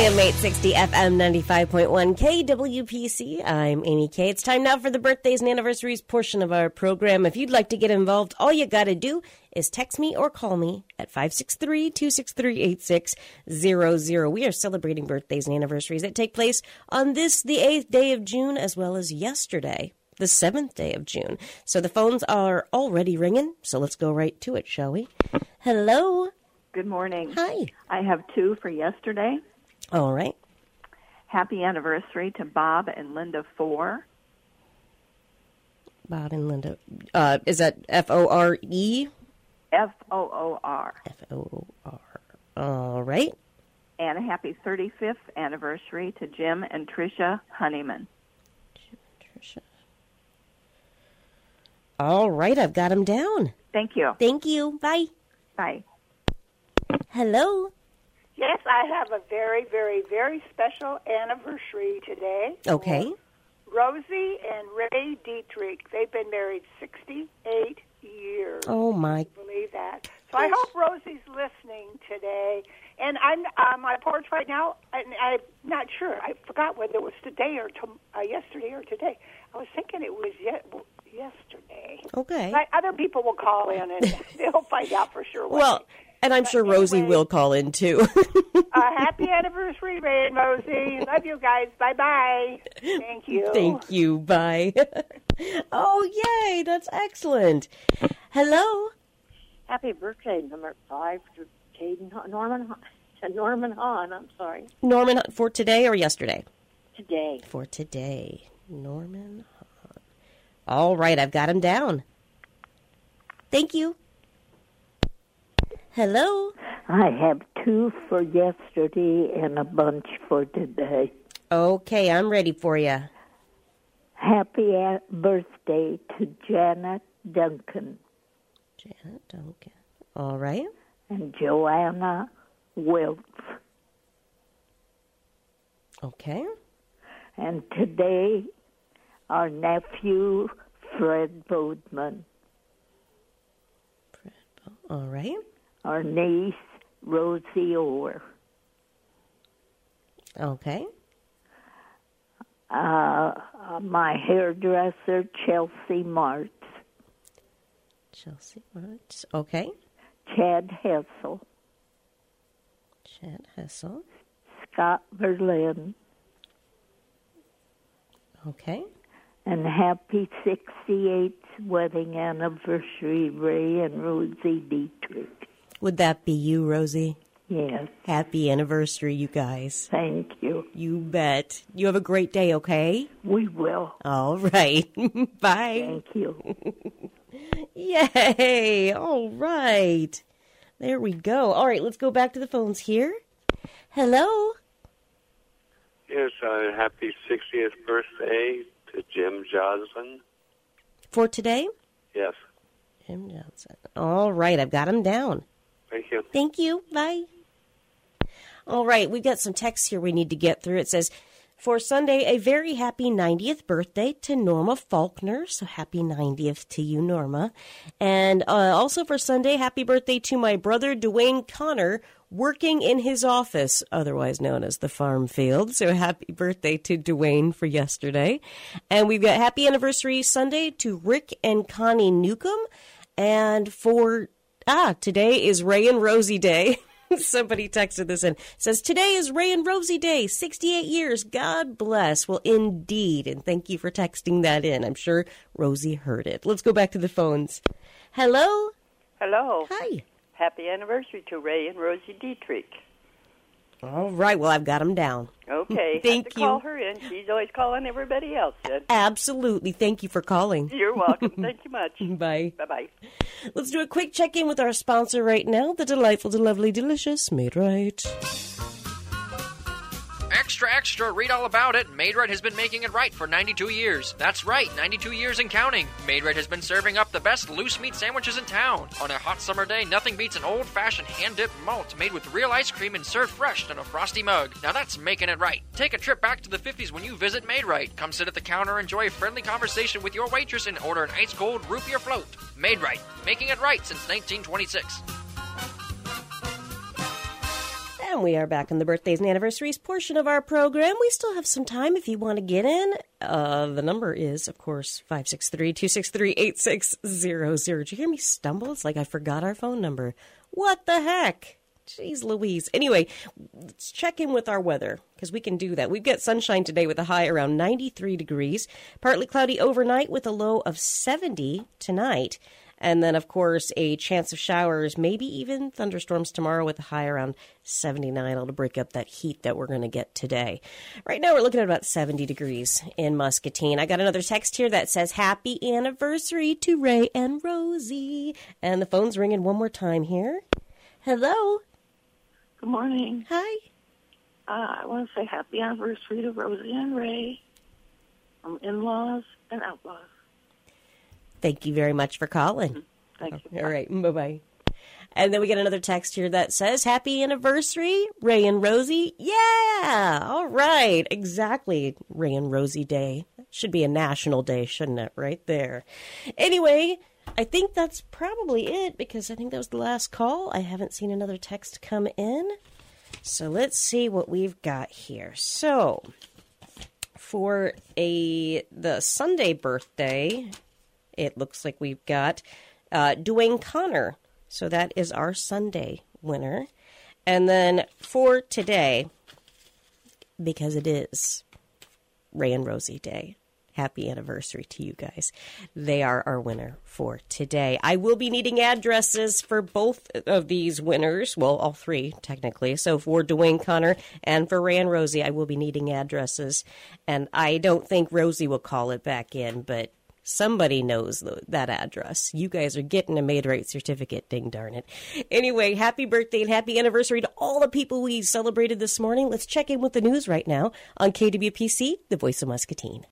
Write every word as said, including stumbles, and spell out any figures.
A M eight sixty, F M ninety-five point one, K W P C. I'm Amy Kay. It's time now for the birthdays and anniversaries portion of our program. If you'd like to get involved, all you got to do is text me or call me at five six three, two six three, eight six zero zero. We are celebrating birthdays and anniversaries that take place on this, the eighth day of June, as well as yesterday, the seventh day of June. So the phones are already ringing, so let's go right to it, shall we? Hello. Good morning. Hi. I have two for yesterday. All right. Happy anniversary to Bob and Linda Four. Bob and Linda. Uh, is that F O R E? F O O R. F O O R. All right. And a happy thirty-fifth anniversary to Jim and Tricia Honeyman. Jim and Tricia. All right. I've got them down. Thank you. Thank you. Bye. Bye. Hello. Yes, I have a very, very, very special anniversary today. Okay. Rosie and Ray Dietrich. They've been married sixty-eight years. Oh, my. Can you believe that? So I hope Rosie's listening today. And I'm on my porch right now, and I'm not sure. I forgot whether it was today or to, uh, yesterday or today. I was thinking it was ye- yesterday. Okay. But other people will call in, and they'll find out for sure. What Well, they, and I'm but sure Rosie anyway, will call in, too. uh, happy anniversary, Ray and Rosie. Love you guys. Bye-bye. Thank you. Thank you. Bye. Oh, yay. That's excellent. Hello. Happy birthday, number five, to Caden, Norman, to Norman Hahn. I'm sorry. Norman, for today or yesterday? Today. For today. Norman Hahn. All right. I've got him down. Thank you. Hello. I have two for yesterday and a bunch for today. Okay, I'm ready for you. Happy a- birthday to Janet Duncan. Janet Duncan. All right. And Joanna Wilf. Okay. And today, our nephew, Fred Bodeman. Fred Bo- All right. Our niece, Rosie Orr. Okay. Uh, my hairdresser, Chelsea Martz. Chelsea Martz. Okay. Chad Hessel. Chad Hessel. Scott Berlin. Okay. And happy sixty-eighth wedding anniversary, Ray and Rosie Dietrich. Would that be you, Rosie? Yes. Happy anniversary, you guys. Thank you. You bet. You have a great day, okay? We will. All right. Bye. Thank you. Yay. All right. There we go. All right, let's go back to the phones here. Hello. Yes, uh, happy sixtieth birthday to Jim Johnson. For today? Yes. Jim Johnson. All right, I've got him down. Thank you. Thank you. Bye. All right, we've got some texts here we need to get through. It says, for Sunday, a very happy ninetieth birthday to Norma Faulkner. So happy ninetieth to you, Norma. And uh, also for Sunday, happy birthday to my brother, Dwayne Connor, working in his office, otherwise known as the farm field. So happy birthday to Dwayne for yesterday. And we've got happy anniversary Sunday to Rick and Connie Newcomb. And for, ah, today is Ray and Rosie Day. Somebody texted this in. Says, today is Ray and Rosie Day, sixty-eight years. God bless. Well, indeed. And thank you for texting that in. I'm sure Rosie heard it. Let's go back to the phones. Hello? Hello. Hi. Happy anniversary to Ray and Rosie Dietrich. All right. Well, I've got them down. Okay. Thank have to you. call her in. She's always calling everybody else in. Absolutely. Thank you for calling. You're welcome. Thank you much. Bye. Bye-bye. Let's do a quick check-in with our sponsor right now, the delightful, the lovely, delicious Made Right. Extra, extra, read all about it. Made Right has been making it right for ninety-two years. That's right, ninety-two years and counting. Made Right has been serving up the best loose meat sandwiches in town. On a hot summer day, nothing beats an old-fashioned hand-dipped malt made with real ice cream and served fresh in a frosty mug. Now that's making it right. Take a trip back to the fifties when you visit Made Right. Come sit at the counter, enjoy a friendly conversation with your waitress, and order an ice-cold root beer float. Made Right, making it right since nineteen twenty-six. And we are back in the birthdays and anniversaries portion of our program. We still have some time if you want to get in. Uh, the number is, of course, five six three, two six three, eight six zero zero. Did you hear me stumble? It's like I forgot our phone number. What the heck? Jeez Louise. Anyway, let's check in with our weather, because we can do that. We've got sunshine today with a high around ninety-three degrees. Partly cloudy overnight with a low of seventy tonight. And then, of course, a chance of showers, maybe even thunderstorms tomorrow with a high around seventy-nine. It'll break up that heat that we're going to get today. Right now, we're looking at about seventy degrees in Muscatine. I got another text here that says, happy anniversary to Ray and Rosie. And the phone's ringing one more time here. Hello. Good morning. Hi. Uh, I want to say happy anniversary to Rosie and Ray from In-Laws and Outlaws. Thank you very much for calling. Thank you. All right. Bye-bye. And then we get another text here that says, happy anniversary, Ray and Rosie. Yeah. All right. Exactly. Ray and Rosie Day. That should be a national day, shouldn't it? Right there. Anyway, I think that's probably it, because I think that was the last call. I haven't seen another text come in. So let's see what we've got here. So for a the Sunday birthday, it looks like we've got uh, Dwayne Connor. So that is our Sunday winner. And then for today, because it is Ray and Rosie Day, happy anniversary to you guys. They are our winner for today. I will be needing addresses for both of these winners. Well, all three, technically. So for Dwayne Connor and for Ray and Rosie, I will be needing addresses. And I don't think Rosie will call it back in, but somebody knows that address. You guys are getting a Made Right certificate, ding darn it. Anyway, happy birthday and happy anniversary to all the people we celebrated this morning. Let's check in with the news right now on K W P C, the voice of Muscatine.